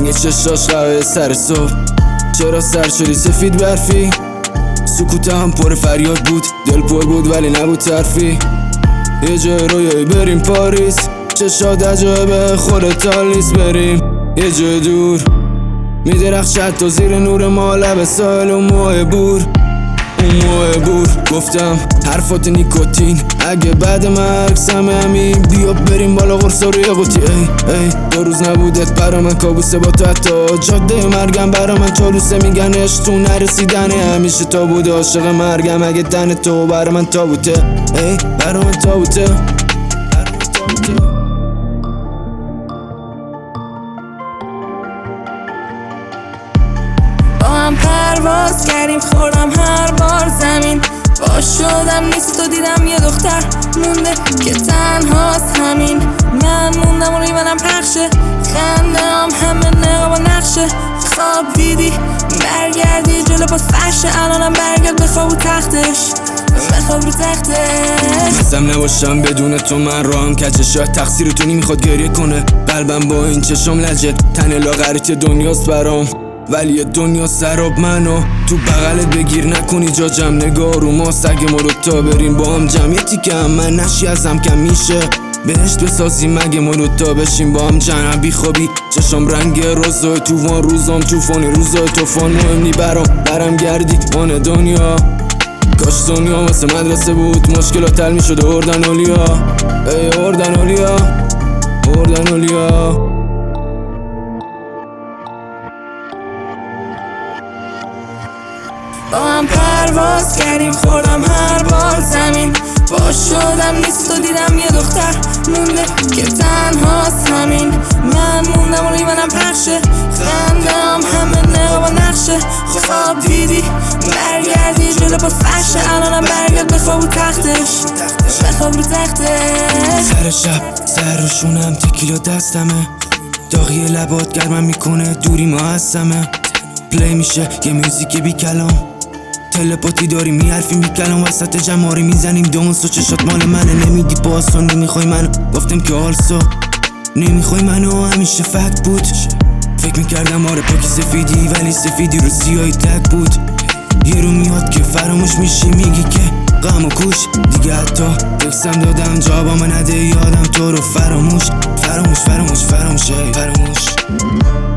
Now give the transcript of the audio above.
رنگ چشاش قهوه سر صبح، چرا سر شدی سفید برفی؟ سکوتم پر فریاد بود، دل پر بود ولی نبود حرفی. یه جای رویایی بریم پاریس، چشات عجایبه خودت تالیس. بریم یه جای دور میدرخشد تو زیر نور ما، لب ساحل و موهای بور. اون موهای بور گفتم حرفات نیکوتین، اگه بعد مرگ سم همین بیا بریم بالا قرص روی قوطی. ای دو روز نبودت برا من کابوسه، با تو حتی جاده مرگم برا من چالوسه. میگن عشق تو نرسیدنه، همیشه تا بوده عاشق مرگم، اگه تن تو برا من تابوته. ای برا من تابوته. با هم پرواز کردیم خوردم هر بار زمین، باش شدم نیست تو دیدم یه دختر مونده که تنهاست همین. من موندم و ریمنم پخشه، خنده هم همه نقاب و نقشه. خواب دیدی برگردی جلو باز فرشه، الانم برگرد بخواب رو تختش، بخواب رو تختش. مستم نباشم بدون تو، من راهم کجه، شاید تقصیر تو نمیخواد گریه کنه. قلبم با این چشم لجه، تن لاغریت دنیاست برام، ولی یه دنیا سراب. منو تو بغلت بگیر نکنی جا جمع، نگاه رو ما سگ ما رو تا بریم با هم جمعیتی که هم من نشی ازم کم میشه. بهشت بسازیم مگه ما رو تا بشیم با هم جمع. بی خوابی چشم رنگ روزای توفان، روزام توفانی روزای توفان. مهم نی برم گردی وان دنیا، کاش دنیا واسه مدرسه بود، مشکلات حل میشد اردن اولیا. ای اردن اولیا، اردن اولیا. با هم پرواز کردیم خوردم هر بار زمین، باش شدم نیست تو دیدم یه دختر مونده که تنهاست همین. من موندم و ریمنم پخشه، خنده هم همه نقاب و نقشه. خواب دیدی برگردی جلو با فرشه، الانم برگرد بخواب رو تختش، بخواب رو تختش. سر شب سر رو شونم تکیلا دستمه، داغی لبات گرمم میکنه دوری ما هستمه. پلی میشه یه موزیک بی کلام، تلپاتی داریم میحرفیم بی کلام، وسط جماری میزنیم دانس و چشات مال منه. نمیدی پاسو نمیخوای منو، گفتم که آلسا نمیخوای منو، همیشه فکت بود. فکر میکردم آره پاکی سفیدی، ولی سفیدی رو سیاهی تک بود. یه رو میاد که فراموش میشی، میگی که غم و کوش دیگه، حتی تکسم دادم جوابم نده، یادم تو رو فراموش فراموش فراموش فراموش فراموش.